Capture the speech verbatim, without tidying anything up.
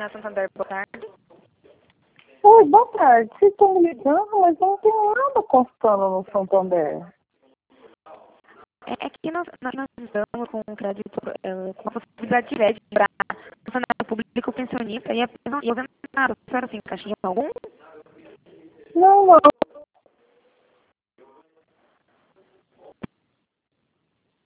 na Santander, boa tarde. Oi, boa tarde. Vocês estão me ligando, mas eu não tenho nada constando no Santander. É, é que nós, nós, nós estamos com um crédito, é, com a possibilidade de crédito para funcionário público pensionista e aposenado. A senhora se encaixa em algum? Não, não.